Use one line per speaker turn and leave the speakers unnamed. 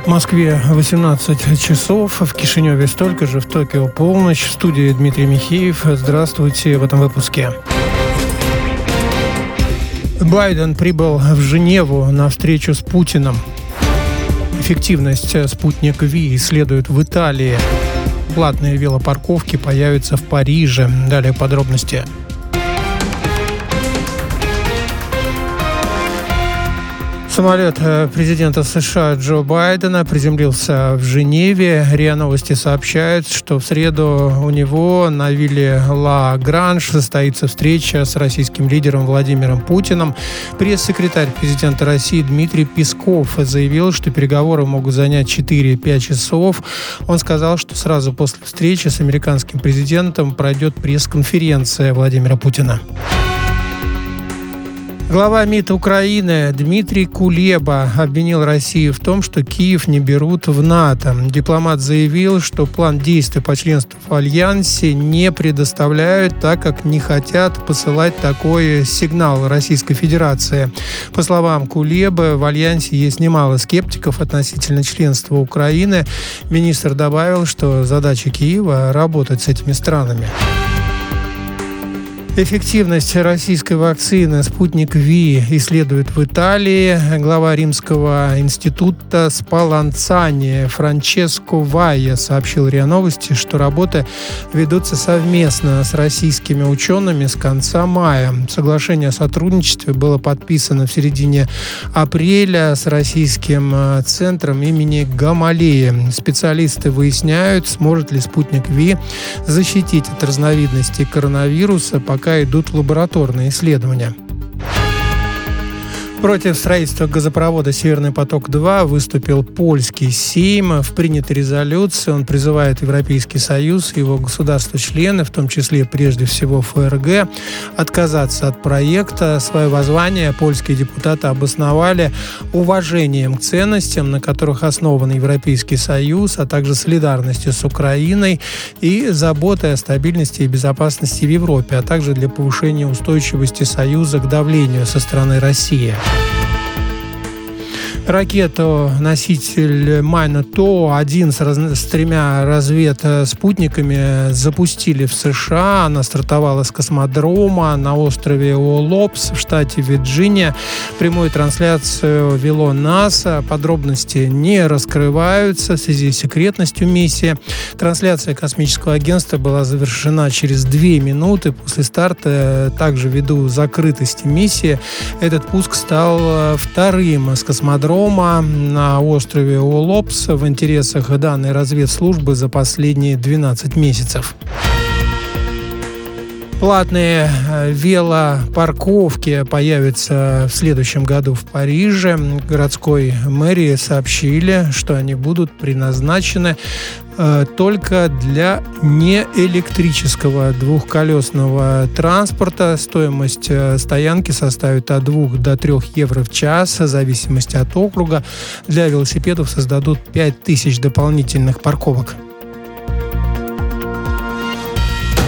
В Москве 18 часов, в Кишиневе столько же, в Токио полночь. В студии Дмитрий Михеев. Здравствуйте в этом выпуске. Байден прибыл в Женеву на встречу с Путиным. Эффективность «Спутник Ви» исследуют в Италии. Платные велопарковки появятся в Париже. Далее подробности. Самолет президента США Джо Байдена приземлился в Женеве. РИА Новости сообщают, что в среду у него на вилле Ла Гранж состоится встреча с российским лидером Владимиром Путиным. Пресс-секретарь президента России Дмитрий Песков заявил, что переговоры могут занять 4-5 часов. Он сказал, что сразу после встречи с американским президентом пройдет пресс-конференция Владимира Путина. Глава МИД Украины Дмитрий Кулеба обвинил Россию в том, что Киев не берут в НАТО. Дипломат заявил, что план действий по членству в Альянсе не предоставляют, так как не хотят посылать такой сигнал Российской Федерации. По словам Кулебы, в Альянсе есть немало скептиков относительно членства Украины. Министр добавил, что задача Киева – работать с этими странами. Эффективность российской вакцины «Спутник Ви» исследует в Италии. Глава Римского института Спалланцани Франческо Вайя сообщил РИА Новости, что работы ведутся совместно с российскими учеными с конца мая. Соглашение о сотрудничестве было подписано в середине апреля с российским центром имени Гамалеи. Специалисты выясняют, сможет ли «Спутник Ви» защитить от разновидностей коронавируса, пока идут лабораторные исследования. Против строительства газопровода «Северный поток-2» выступил польский Сейм. В принятой резолюции он призывает Европейский Союз и его государства-члены, в том числе прежде всего ФРГ, отказаться от проекта. Свое воззвание польские депутаты обосновали уважением к ценностям, на которых основан Европейский Союз, а также солидарностью с Украиной и заботой о стабильности и безопасности в Европе, а также для повышения устойчивости Союза к давлению со стороны России. Ракету-носитель Майна-То-1 с 3 разведспутниками запустили в США. Она стартовала с космодрома на острове Уоллопс в штате Вирджиния. Прямую трансляцию вело НАСА. Подробности не раскрываются в связи с секретностью миссии. Трансляция космического агентства была завершена через 2 минуты после старта. Также ввиду закрытости миссии этот пуск стал вторым с космодрома на острове Уоллопс в интересах данной разведслужбы за последние 12 месяцев. Платные велопарковки появятся в следующем году в Париже. Городской мэрии сообщили, что они будут предназначены только для неэлектрического двухколесного транспорта. Стоимость стоянки составит от 2 до 3 евро в час, в зависимости от округа. Для велосипедов создадут 5000 дополнительных парковок.